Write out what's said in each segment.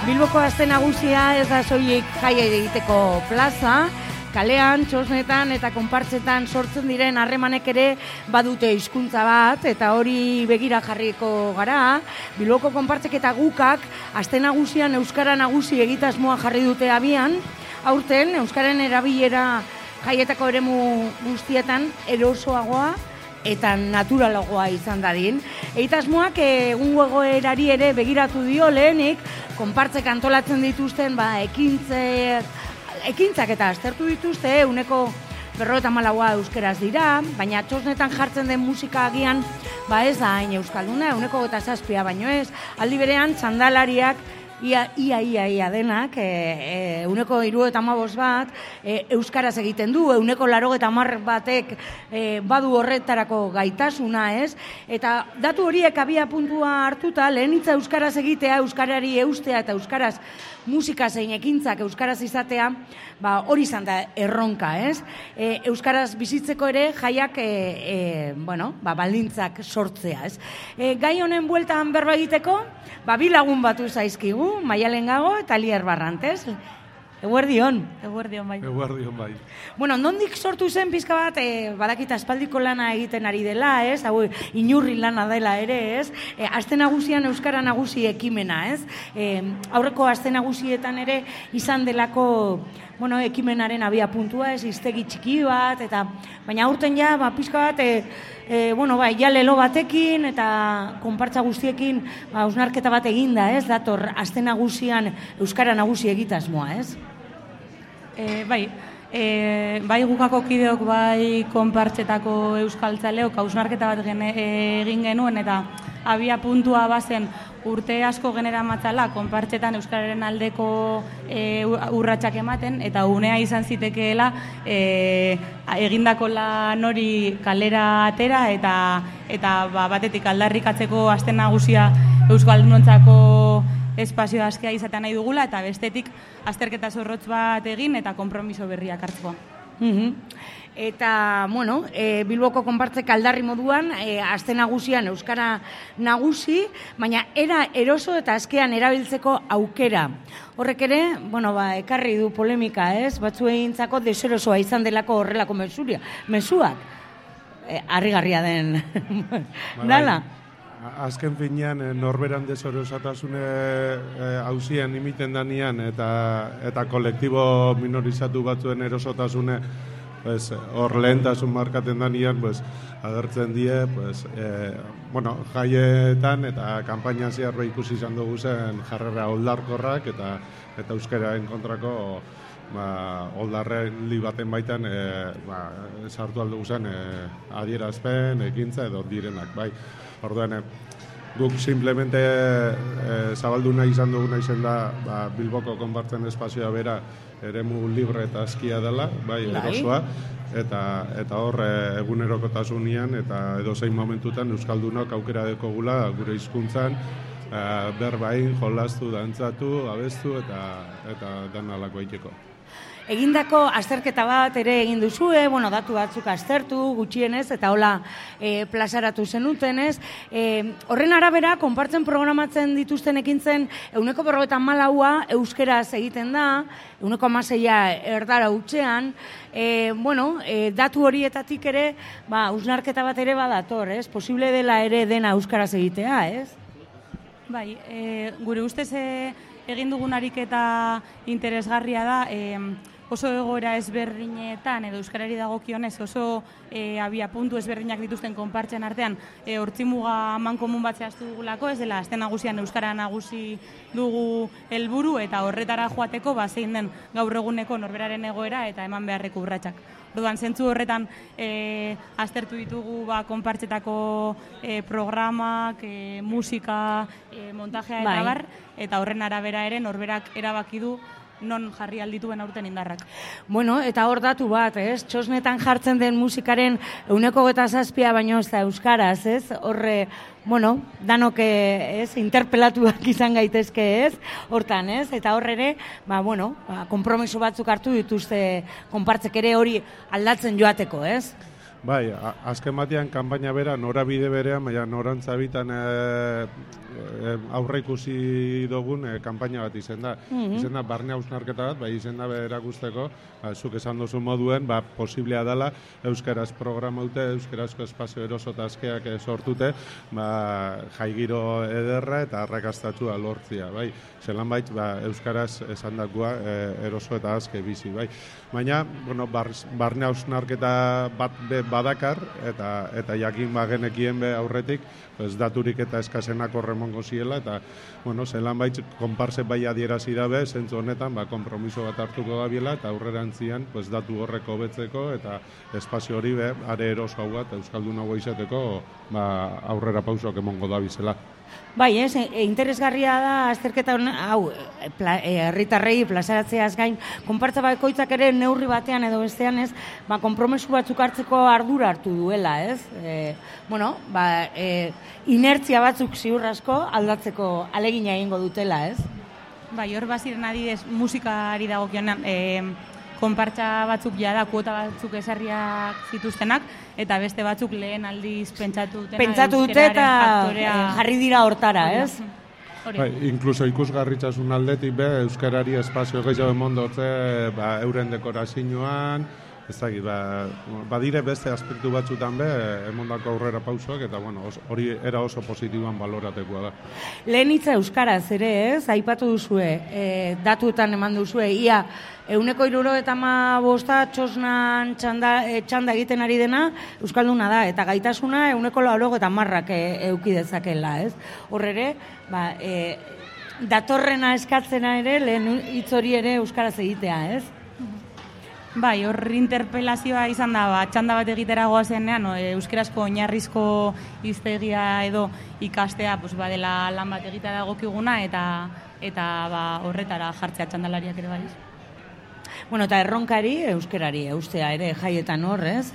Bilboko aste nagusia ez da soilik jaia egiteko plaza, kalean, txosnetan eta konpartzetan sortzen diren harremanek ere badute hizkuntza bat, eta hori begira jarriko gara. Bilboko konpartzek eta gukak aste nagusian euskara nagusi egitasmoa jarri dute abian. Aurten euskaren erabilera jaietako eremu guztietan erosoagoa eta naturalagoa izan dadin. Egitasmoak egungo egoerari ere begiratu dio lehenik, konpartzek antolatzen dituzten ekintzak eta aztertu dituzte, ehuneko 54 euskeraz dira, baina txosnetan jartzen den musika agian ez da hain euskalduna, ehuneko 27 baino ez, aldi berean txandalariak ia denak, ehuneko 75 bat, euskaraz egiten du, ehuneko 80 batek badu horretarako gaitasuna, ez? Eta datu horiek abia puntua hartuta, lehenitza euskaraz egitea, euskarari eustea eta euskaraz musika zein ekintzak euskaraz izatea, hori izan da erronka, ez? Euskaraz bizitzeko ere jaiak, baldintzak sortzea, ez? Gai honen bueltan berba egiteko, bi lagun batu zaizkigu, Maialen Gago eta Lier Barrantes. Eguerdion. Eguerdion bai. Eguerdion bai. Bueno, nondik sortu zen pizka bat, badakita aspaldiko lana egiten ari dela, ez? Hau, inurri lana dela ere, ez? Aste nagusian euskara nagusi ekimena, ez? Aurreko aste nagusietan ere izan delako, ekimenaren abia puntua, ez? Hiztegi txiki bat, eta baina aurten ja, pizka bat, ja lelo batekin eta konpartza guztiekin hausnarketa bat eginda, ez? Dator aste nagusian euskara nagusi egitasmoa, ez? Bai gukako kideok, bai konpartzetako euskaltzaleok hausnarketa bat egin genuen, eta abia puntua bazen urte asko genera matzala konpartzetan euskararen aldeko urratsak ematen, eta unea izan zitekeela egindako lan hori kalera atera, eta batetik aldarrikatzeko aste nagusia euskaldunontzako espazio askea izatea nahi dugula, eta bestetik azterketa zorrotz bat egin eta konpromiso berriak hartzeko. Eta, Bilboko konpartzek aldarri moduan, aste nagusian euskara nagusi, baina era eroso eta askean erabiltzeko aukera. Horrek ere, ekarri du polemika, ez? Batzueintzako deserosoa izan delako horrelako mezuak. Harrigarria den dala. Azken finean, norberan deserosatasune hausien imiten danian eta kolektibo minorizatu batzuen erosotasune hor lehentasun markaten danian, agertzen die, jaietan eta kanpaina ziarro ikusi izan dugu zen jarrera oldarkorrak eta euskararen kontrako oldarreli baten baitan sartu aldugu zen adierazpen, ekintza edo direnak, bai. Orduan, guk simplemente zabaldu nahi izan duguna izan da Bilboko konpartzen espazioa bera eremu libre eta askia dela, bai, erosoa, eta hor egunerokotasunean eta edozein momentutan euskaldunok aukera dekogula gure hizkuntzan berbain, jolastu, dantzatu, abestu eta dan alako egiteko. Egindako azterketa bat ere egin duzue, datu batzuk aztertu, gutxienez, eta hola plazaratu zenuten, ez? Horren arabera, konpartzen programatzen dituzten ekintzen, ehuneko 54 euskeraz egiten da, ehuneko 16 erdara hutsean, datu horietatik ere, hausnarketa bat ere badator, ez? Posible dela ere dena euskaraz egitea, ez? Bai, gure ustez egin dugun ariketa interesgarria da, oso egoera ezberdinetan edo euskarari dagokionez oso abia puntu ezberdinak dituzten konpartzen artean hortzimuga amankomun bat zehaztu dugulako, ez dela aste nagusian euskara nagusi dugu helburu, eta horretara joateko zein den gaur eguneko norberaren egoera eta eman beharreko urratsak. Orduan, zentzu horretan aztertu ditugu konpartzetako programak, musika, montajea eta bar, eta horren arabera ere norberak erabaki du non jarri aldituen aurten indarrak. Eta hor datu bat, ez? Txosnetan jartzen den musikaren ehuneko 27 baino ez da euskaraz, ez? Horre, danok interpelatuak izan gaitezke, ez? Hortan, ez? Eta horre ere, konpromiso batzuk hartu dituzte konpartzek ere hori aldatzen joateko, ez? Bai, azken batean kanpaina bera norabide berean, baina norantza bitan aurre ikusi dugun kanpaina bat izen da. Izen da barne hausnarketa bat, bai izen da erakusteko, zuk esan duzu moduen, posiblea dela euskaraz programa dute, euskarazko espazio eroso eta askeak sortute, jaigiro ederra eta arrakastatua lortzia, bai. Zelan bait, euskaraz esan dakoa eroso eta aske bizi, bai. Baina, bueno, barne hausnarketa bat badakar, eta jakin genekien be aurretik, daturik eta eskasenak horremongo ziela, eta, bueno, zelan bait, konparse bai adierazi dabe, zentzu honetan, kompromiso bat hartuko gabiela, eta aurrerantzian, datu horreko betzeko, eta espazio hori be, are eroso hau bat, euskaldun hau izateko, aurrera pausok emongo da bizela. Bai, interesgarria da azterketa hau herritarrei plazaratzeaz gain, konpartza bakoitzak ere neurri batean edo bestean ez, konpromesu batzuk hartzeko ardura hartu duela, ez? Inertzia batzuk ziur asko aldatzeko alegina egingo dutela, ez? Bai, hor baziren adidez musikari dagokionean, konpartza batzuk jada, kuota batzuk esarriak zituztenak, eta beste batzuk lehen aldiz pentsatu dute eta jarri dira hortara, ez? Inkluso ikusgarritzasun aldetik euskarari espazio gehiago emondotze euren dekorazioan, ez dakit, badire beste aspektu batzutan emondako aurrera pausoak, eta hori era oso positiboan baloratekoa da. Lehen hitza euskaraz ere, ez? Aipatu duzue, datuetan eman duzue, ia 175 txosnan txanda egiten ari dena euskalduna da, eta gaitasuna 180 euki dezakela, ez? Hor ere, datorrena eskatzena ere, lehen hitz hori ere euskaraz egitea, ez? Bai, hor interpelazioa izan da, txanda bat egitera goazenean, euskarazko oinarrizko hiztegia edo ikastea dela lan bat egitea dagokiguna, eta horretara jartzea txandalariak ere bai. Bueno, eta erronkari, euskerari, eustea ere jaietan hor, ez?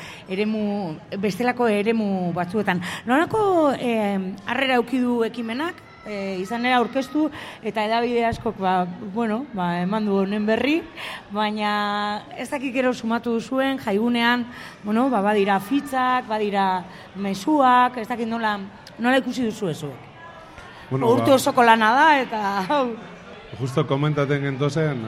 Bestelako eremu batzuetan. Nolako harrera eukidu ekimenak, izan ere aurkeztu, eta edabide askok, eman du honen berri, baina ez dakik gero sumatu duzuen, jaigunean, badira fitzak, badira mezuak, ez dakit nola ikusi duzu ezuek. Urte osoko lana da, eta... Justo komentaten gentozen,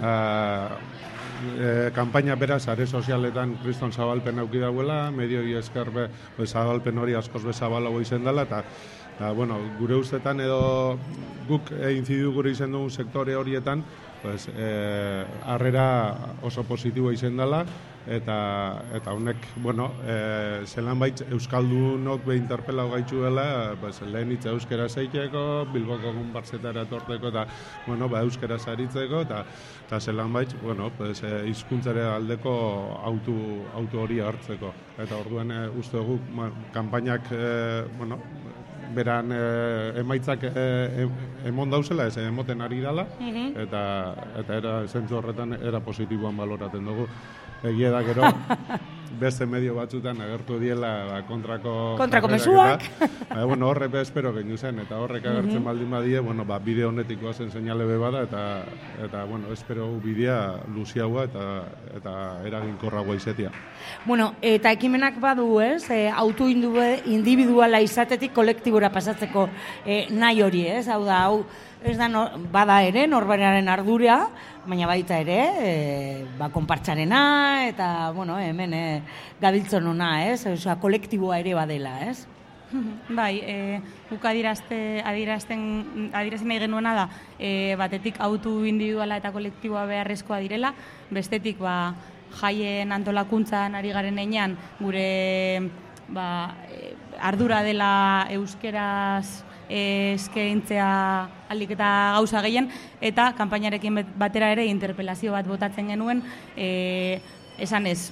kanpaina beraz, are sozialetan kriston zabalpen auki dauela, medioi esker zabalpen hori askoz bezabalago izen dela, eta gure ustetan edo guk incidu gure izen dugun sektore horietan, harrera oso positiboa izen dela, eta honek, zelan baitz euskaldunok interpelau gaitxu dela, lehen hitza euskera zeiteko, Bilboko konpartzetara etorteko, eta euskera zaritzeko, eta zelan baitz, hizkuntzare aldeko autu hori hartzeko. Eta orduan uste dugu, kanpainak, beran emaitzak emon dauzela, ez emoten ari dela, eta zentzu horretan era positiboan baloraten dugu. Egia da gero, beste medio batzutan agertu diela kontrako mezuak. Horrek espero genio zen, eta horrek agertzen baldin badie, bideo honetikoa zen seinale bada, eta espero bidea luziagoa eta eraginkorragoa izatea. Eta ekimenak badu, ez? Auto individuala izatetik kolektibora pasatzeko nahi hori, ez? Hau da, ez da bada ere, norberaren ardura, baina baita ere, konpartzarena, eta, hemen gabiltzon hona, ez? Osea, kolektiboa ere badela, ez? Bai, guk adierazten nahi genuena da, batetik autu individuala eta kolektiboa beharrezkoa direla, bestetik, jaien antolakuntzan ari garen einean, gure ardura dela euskeraz eskaintzea aldik eta gauza gehien, eta kanpainarekin batera ere interpelazio bat botatzen genuen, esan ez,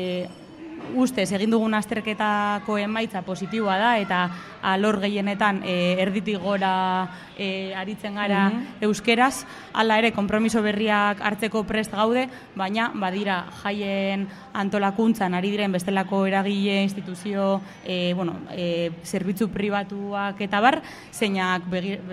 ustez egin dugun azterketako emaitza positiboa da, eta alor gehienetan erditik gora aritzen gara euskeraz, hala ere konpromiso berriak hartzeko prest gaude, baina badira jaien antolakuntzan ari diren bestelako eragile, instituzio, zerbitzu pribatuak eta bar, zeinak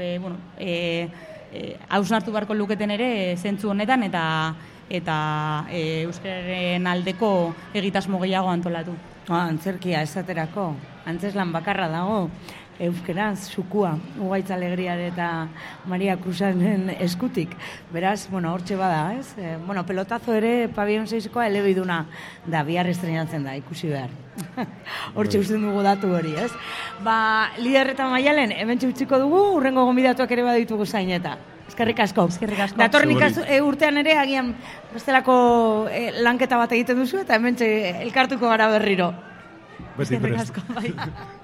hausnartu beharko luketen ere zentzu honetan, eta euskararen aldeko egitasmo gehiago antolatu. Antzerkia esaterako, antzeslan bakarra dago, euskeraz, sukua, Ugaitz Alegriare eta Maria Cruzanen eskutik. Beraz, hortxe bada, ez? Pelotazo ere, Pabion 6koa elebiduna da, bihar estrenatzen da, ikusi behar. Hortxe usten dugu datu hori, ez? Lider eta Maialen, hementxe utziko dugu, urrengo gonbidatuak ere baditugu zaineta. Eskerrik asko. Datorren urtean ere, agian bestelako lanketa bat egiten duzu, eta hementxe elkartuko gara berriro. Beti prest. Eskerrik asko, bai.